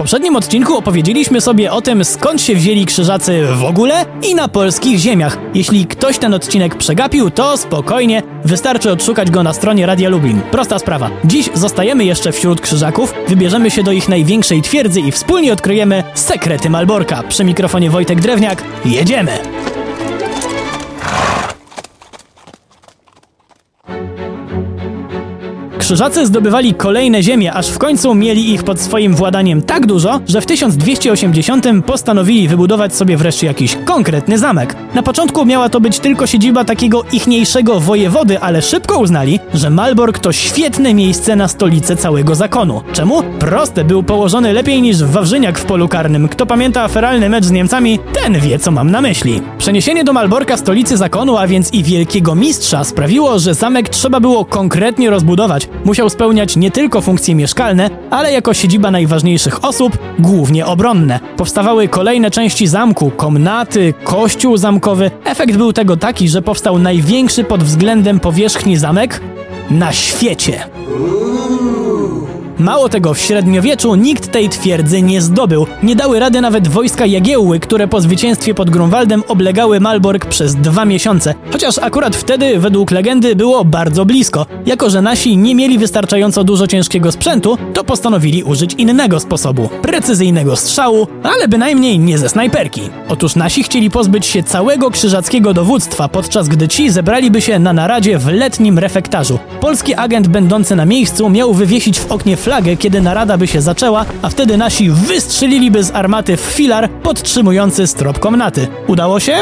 poprzednim odcinku opowiedzieliśmy sobie o tym, skąd się wzięli krzyżacy w ogóle i na polskich ziemiach. Jeśli ktoś ten odcinek przegapił, to spokojnie, wystarczy odszukać go na stronie Radia Lublin. Prosta sprawa. Dziś zostajemy jeszcze wśród krzyżaków, wybierzemy się do ich największej twierdzy i wspólnie odkryjemy sekrety Malborka. Przy mikrofonie Wojtek Drewniak, jedziemy! Krzyżacy zdobywali kolejne ziemie, aż w końcu mieli ich pod swoim władaniem tak dużo, że w 1280 postanowili wybudować sobie wreszcie jakiś konkretny zamek. Na początku miała to być tylko siedziba takiego ichniejszego wojewody, ale szybko uznali, że Malbork to świetne miejsce na stolicę całego zakonu. Czemu? Proste, był położony lepiej niż Wawrzyniak w polu karnym. Kto pamięta feralny mecz z Niemcami, ten wie, co mam na myśli. Przeniesienie do Malborka stolicy zakonu, a więc i wielkiego mistrza, sprawiło, że zamek trzeba było konkretnie rozbudować. Musiał spełniać nie tylko funkcje mieszkalne, ale jako siedziba najważniejszych osób, głównie obronne. Powstawały kolejne części zamku, komnaty, kościół zamkowy. Efekt był tego taki, że powstał największy pod względem powierzchni zamek na świecie. Mało tego, w średniowieczu nikt tej twierdzy nie zdobył. Nie dały rady nawet wojska Jagiełły, które po zwycięstwie pod Grunwaldem oblegały Malbork przez 2 miesiące. Chociaż akurat wtedy, według legendy, było bardzo blisko. Jako że nasi nie mieli wystarczająco dużo ciężkiego sprzętu, to postanowili użyć innego sposobu. Precyzyjnego strzału, ale bynajmniej nie ze snajperki. Otóż nasi chcieli pozbyć się całego krzyżackiego dowództwa, podczas gdy ci zebraliby się na naradzie w letnim refektarzu. Polski agent będący na miejscu miał wywiesić w oknie flagę, kiedy narada by się zaczęła, a wtedy nasi wystrzeliliby z armaty w filar podtrzymujący strop komnaty. Udało się?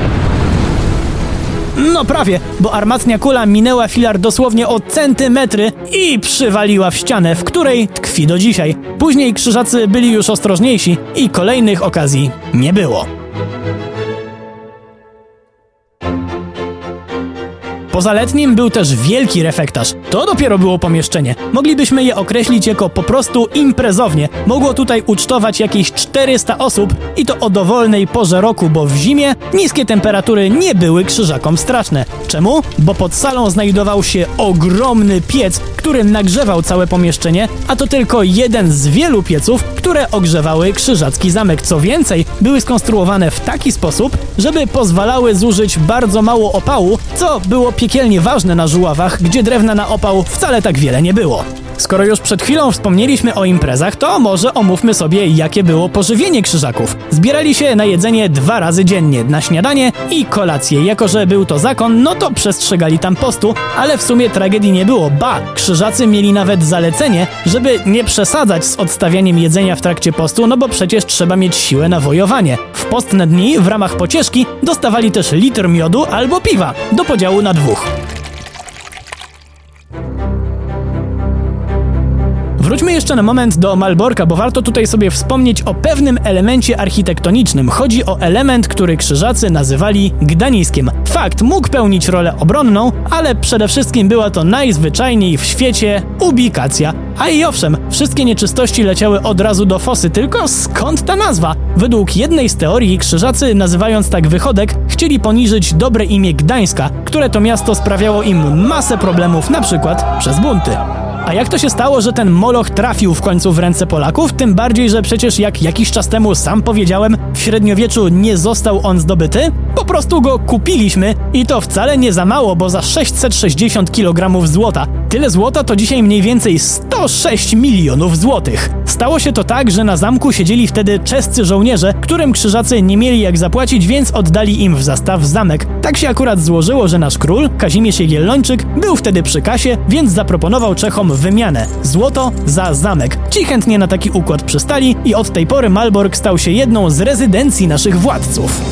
No prawie, bo armatnia kula minęła filar dosłownie o centymetry i przywaliła w ścianę, w której tkwi do dzisiaj. Później krzyżacy byli już ostrożniejsi i kolejnych okazji nie było. Poza letnim był też wielki refektarz. To dopiero było pomieszczenie. Moglibyśmy je określić jako po prostu imprezownię. Mogło tutaj ucztować jakieś 400 osób i to o dowolnej porze roku, bo w zimie niskie temperatury nie były krzyżakom straszne. Czemu? Bo pod salą znajdował się ogromny piec, który nagrzewał całe pomieszczenie, a to tylko jeden z wielu pieców, które ogrzewały krzyżacki zamek. Co więcej, były skonstruowane w taki sposób, żeby pozwalały zużyć bardzo mało opału, co było piekielnie ważne na Żuławach, gdzie drewna na opał wcale tak wiele nie było. Skoro już przed chwilą wspomnieliśmy o imprezach, to może omówmy sobie, jakie było pożywienie krzyżaków. Zbierali się na jedzenie 2 razy dziennie, na śniadanie i kolację. Jako że był to zakon, no to przestrzegali tam postu, ale w sumie tragedii nie było. Ba, krzyżacy mieli nawet zalecenie, żeby nie przesadzać z odstawianiem jedzenia w trakcie postu, no bo przecież trzeba mieć siłę na wojowanie. W postne dni w ramach pocieszki dostawali też litr miodu albo piwa, do podziału na 2. Wróćmy jeszcze na moment do Malborka, bo warto tutaj sobie wspomnieć o pewnym elemencie architektonicznym. Chodzi o element, który krzyżacy nazywali Gdaniskiem. Fakt, mógł pełnić rolę obronną, ale przede wszystkim była to najzwyczajniej w świecie ubikacja. A i owszem, wszystkie nieczystości leciały od razu do fosy, tylko skąd ta nazwa? Według jednej z teorii krzyżacy, nazywając tak wychodek, chcieli poniżyć dobre imię Gdańska, które to miasto sprawiało im masę problemów, na przykład przez bunty. A jak to się stało, że ten moloch trafił w końcu w ręce Polaków? Tym bardziej, że przecież jak jakiś czas temu sam powiedziałem, w średniowieczu nie został on zdobyty? Po prostu go kupiliśmy i to wcale nie za mało, bo za 660 kg złota. Tyle złota to dzisiaj mniej więcej 106 milionów złotych. Stało się to tak, że na zamku siedzieli wtedy czescy żołnierze, którym krzyżacy nie mieli jak zapłacić, więc oddali im w zastaw zamek. Tak się akurat złożyło, że nasz król, Kazimierz Jagiellończyk, był wtedy przy kasie, więc zaproponował Czechom wymianę. Złoto za zamek. Ci chętnie na taki układ przystali i od tej pory Malbork stał się jedną z rezydencji naszych władców.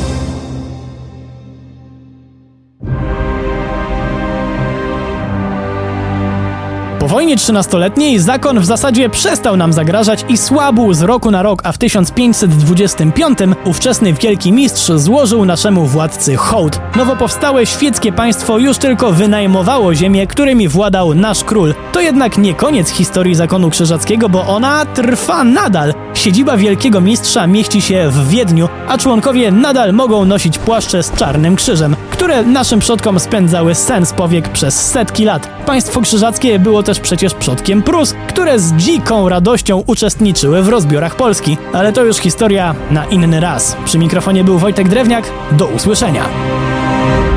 Po wojnie 13-letniej zakon w zasadzie przestał nam zagrażać i słabł z roku na rok, a w 1525 ówczesny wielki mistrz złożył naszemu władcy hołd. Nowo powstałe świeckie państwo już tylko wynajmowało ziemię, którymi władał nasz król. To jednak nie koniec historii zakonu krzyżackiego, bo ona trwa nadal. Siedziba wielkiego mistrza mieści się w Wiedniu, a członkowie nadal mogą nosić płaszcze z czarnym krzyżem, które naszym przodkom spędzały sen z powiek przez setki lat. Państwo krzyżackie było też przecież przodkiem Prus, które z dziką radością uczestniczyły w rozbiorach Polski. Ale to już historia na inny raz. Przy mikrofonie był Wojtek Drewniak. Do usłyszenia.